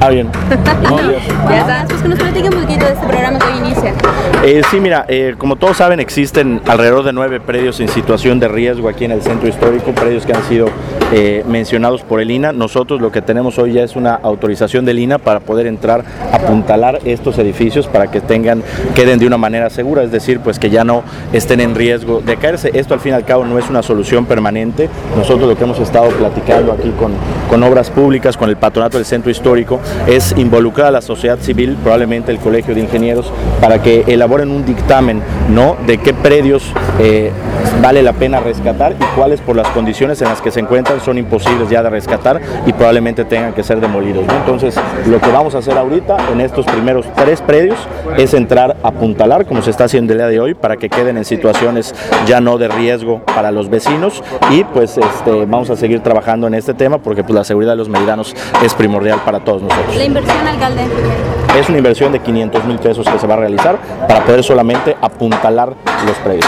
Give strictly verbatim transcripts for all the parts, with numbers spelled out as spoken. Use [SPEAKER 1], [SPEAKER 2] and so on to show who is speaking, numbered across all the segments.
[SPEAKER 1] Ah, bien.
[SPEAKER 2] Ya está, pues que nos platique un poquito de este programa que hoy inicia.
[SPEAKER 1] Eh, sí, mira, eh, como todos saben, existen alrededor de nueve predios en situación de riesgo aquí en el centro histórico, predios que han sido eh, mencionados por el I N A. Nosotros lo que tenemos hoy ya es una autorización del I N A para poder entrar a apuntalar estos edificios para que tengan, queden de una manera segura, es decir, pues que ya no estén en riesgo de caerse. Esto al fin y al cabo no es una solución permanente. Nosotros lo que hemos estado platicando aquí con, con obras públicas, con el patronato del centro histórico, es involucrar a la sociedad civil, probablemente el Colegio de Ingenieros, para que elaboren un dictamen, ¿no?, de qué predios eh, vale la pena rescatar y cuáles, por las condiciones en las que se encuentran, son imposibles ya de rescatar y probablemente tengan que ser demolidos, ¿no? Entonces, lo que vamos a hacer ahorita en estos primeros tres predios es entrar a apuntalar, como se está haciendo el día de hoy, para que queden en situaciones ya no de riesgo para los vecinos, y pues este, vamos a seguir trabajando en este tema porque pues la seguridad de los meridianos es primordial para todos nosotros.
[SPEAKER 2] La inversión, alcalde.
[SPEAKER 1] Es una inversión de quinientos mil pesos que se va a realizar para poder solamente apuntalar los predios.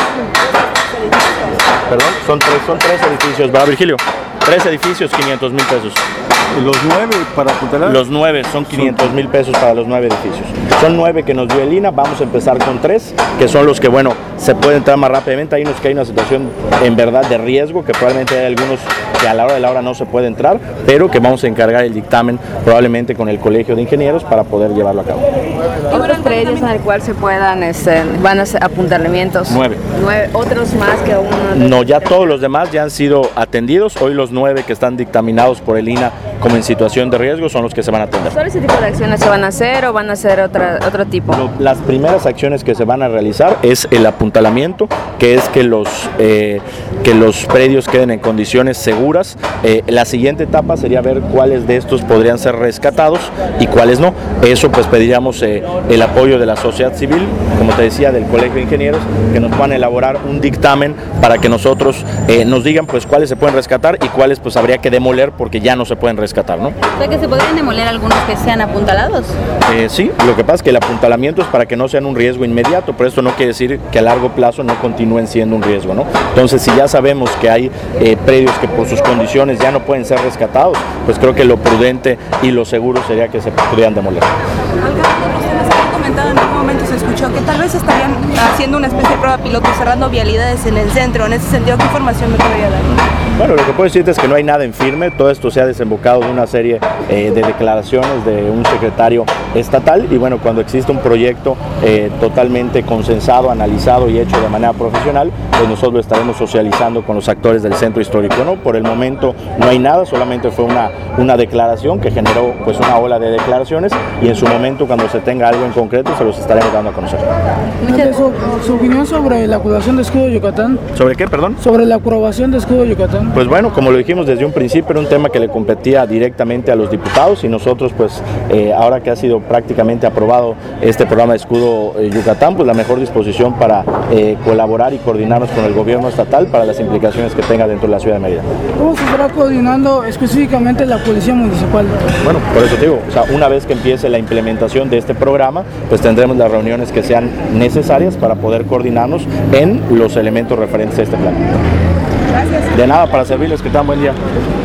[SPEAKER 1] Perdón, son tres, son tres edificios, ¿verdad, Virgilio? Tres edificios, quinientos mil pesos.
[SPEAKER 3] ¿Los nueve para apuntalar?
[SPEAKER 1] Los nueve son quinientos mil pesos para los nueve edificios. Son nueve que nos dio el I N A, vamos a empezar con tres, que son los que, bueno, se puede entrar más rápidamente. Hay unos que hay una situación en verdad de riesgo, que probablemente hay algunos que a la hora de la hora no se puede entrar, pero que vamos a encargar el dictamen probablemente con el Colegio de Ingenieros para poder llevarlo a cabo.
[SPEAKER 4] ¿Otros predios en el cual se puedan, este, van a hacer apuntalamientos?
[SPEAKER 1] Nueve.
[SPEAKER 4] Nueve. ¿Otros más que uno?
[SPEAKER 1] No, ya todos los demás ya han sido atendidos. Hoy los nueve que están dictaminados por el I N A como en situación de riesgo son los que se van a atender.
[SPEAKER 4] ¿Solo ese tipo de acciones se van a hacer o van a hacer otra, otro tipo?
[SPEAKER 1] Lo, las primeras acciones que se van a realizar es el apuntalamiento, que es que los, eh, que los predios queden en condiciones seguras. Eh, la siguiente etapa sería ver cuáles de estos podrían ser rescatados y cuáles no. Eso pues pediríamos eh, el apoyo de la sociedad civil, como te decía, del Colegio de Ingenieros, que nos puedan elaborar un dictamen para que nosotros eh, nos digan pues cuáles se pueden rescatar y cuáles pues habría que demoler porque ya no se pueden rescatar, ¿no?
[SPEAKER 2] O sea, que se podrían demoler algunos que sean apuntalados.
[SPEAKER 1] Eh, sí, lo que pasa es que el apuntalamiento es para que no sean un riesgo inmediato, pero esto no quiere decir que a largo plazo no continúen siendo un riesgo, ¿no? Entonces, si ya sabemos que hay eh, predios que por sus condiciones ya no pueden ser rescatados, pues creo que lo prudente y lo seguro sería que se pudieran demoler.
[SPEAKER 5] Alcalde, usted nos había comentado en algún momento, se escuchó que tal vez estarían haciendo una especie de prueba piloto, cerrando vialidades en el centro. En ese sentido, ¿qué información me podría dar?
[SPEAKER 1] Bueno, lo que puedo decirte es que no hay nada en firme. Todo esto se ha desembocado de una serie eh, de declaraciones de un secretario estatal, y bueno, cuando existe un proyecto eh, totalmente consensado, analizado y hecho de manera profesional, pues nosotros lo estaremos socializando con los actores del centro histórico, ¿no? Por el momento no hay nada, solamente fue una, una declaración que generó pues una ola de declaraciones, y en su momento, cuando se tenga algo en concreto, se los estaremos dando a conocer.
[SPEAKER 6] Su, su opinión sobre la aprobación de Escudo de Yucatán.
[SPEAKER 1] ¿Sobre qué, perdón?
[SPEAKER 6] Sobre la aprobación de Escudo de Yucatán.
[SPEAKER 1] Pues bueno, como lo dijimos desde un principio, era un tema que le competía directamente a los diputados, y nosotros pues eh, ahora que ha sido prácticamente aprobado este programa de Escudo eh, Yucatán, pues la mejor disposición para eh, colaborar y coordinarnos con el gobierno estatal para las implicaciones que tenga dentro de la ciudad de Mérida.
[SPEAKER 6] ¿Cómo se estará coordinando específicamente la policía municipal?
[SPEAKER 1] Bueno, por eso te digo, o sea, una vez que empiece la implementación de este programa, pues tendremos las reuniones que sean necesarias para poder coordinarnos en los elementos referentes a este plan.
[SPEAKER 5] Gracias.
[SPEAKER 1] De nada, para servirles, que tengan buen día.